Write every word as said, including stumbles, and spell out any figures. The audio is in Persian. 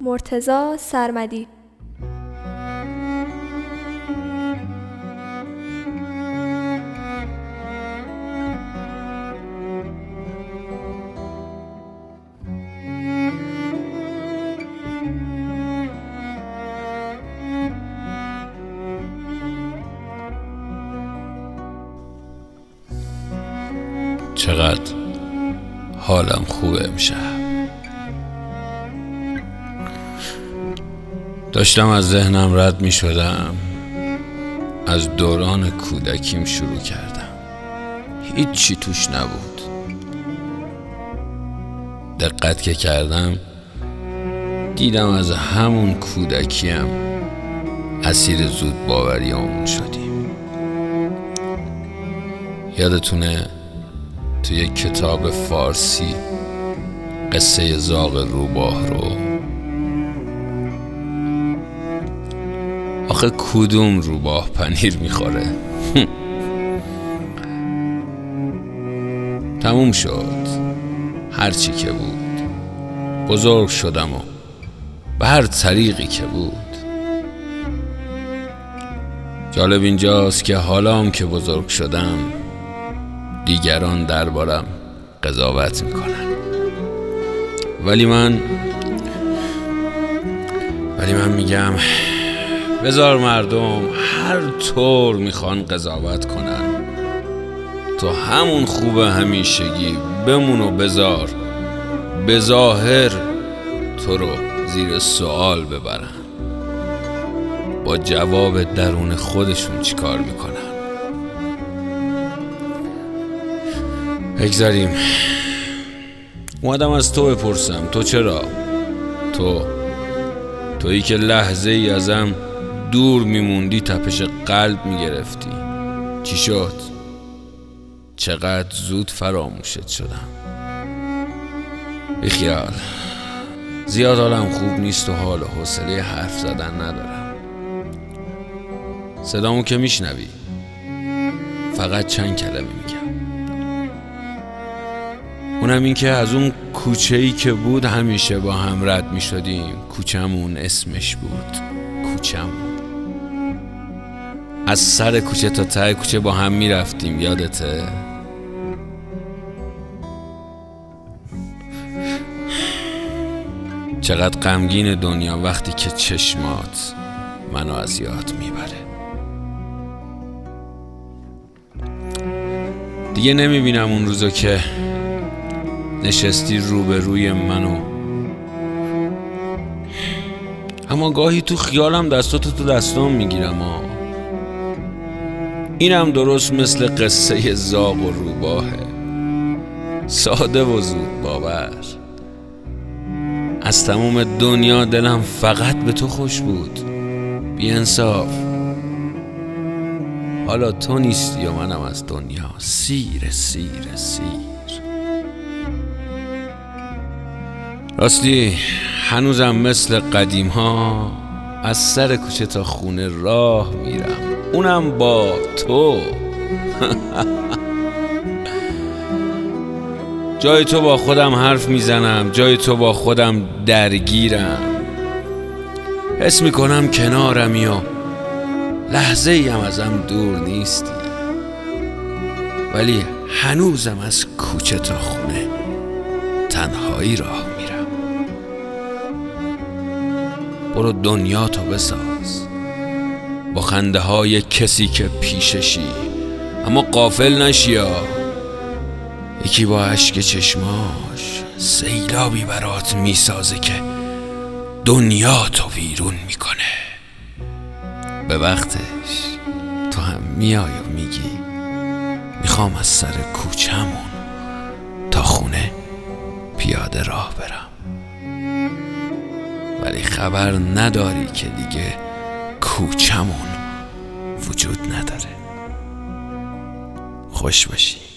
مرتضی سرمدی. چقدر حالم خوبه امشب. داشتم از ذهنم رد می شدم، از دوران کودکیم شروع کردم. هیچی توش نبود. دقت که کردم دیدم از همون کودکیم اسیر زود باوریامون شدیم. یادتونه توی یک کتاب فارسی قصه زاغ روباه رو؟ آخه کدوم روباه پنیر میخوره؟ تموم شد هرچی که بود. بزرگ شدم و به هر طریقی که بود. جالب اینجاست که حالا هم که بزرگ شدم دیگران دربارم قضاوت میکنن، ولی من ولی من میگم بذار مردم هر طور میخوان قضاوت کنن، تو همون خوبه همیشگی بمون و بذار به ظاهر تو رو زیر سوال ببرن. با جواب درون خودشون چیکار میکنن؟ بگذاریم. اومدم از تو بپرسم تو چرا؟ تو تویی که لحظه ای ازم دور میموندی تپش قلب میگرفتی. چی شد؟ چقدر زود فراموشت شدم. بیخیال، زیاد حالم خوب نیست و حال و حوصله حرف زدن ندارم. صدامو که میشنوی، فقط چند کلمه میگم. اونم این که از اون کوچه‌ای که بود همیشه با هم رد می شدیم. کوچمون اسمش بود کوچمون. از سر کوچه تا ته کوچه با هم می رفتیم، یادته؟ چقدر غمگین دنیا وقتی که چشمات منو از یاد میبره. دیگه نمی بینم اون روزو که نشستی روبروی منو، اما گاهی تو خیالم دستاتو تو دستام میگیرم. ها اینم درست مثل قصه زاغ و روباهه، ساده و زود باور. از تمام دنیا دلم فقط به تو خوش بود. بی انصاف، حالا تو نیستی و منم از دنیا سیر سیر سیر. راستی هنوزم مثل قدیم ها از سر کوچه تا خونه راه میرم، اونم با تو. جای تو با خودم حرف میزنم، جای تو با خودم درگیرم. حس میکنم کنارمی و لحظه ای هم ازم دور نیستی، ولی هنوزم از کوچه تا خونه تنهایی راه میرم. برو دنیا تو بساز با خنده های کسی که پیششی، اما غافل نشی ها یکی با اشک چشماش سیلابی برات میسازه که دنیا تو ویرون میکنه. به وقتش تو هم میای و میگی میخوام از سر کوچمون تا خونه پیاده راه برم، ولی خبر نداری که دیگه کوچمون وجود نداره. خوش باشی.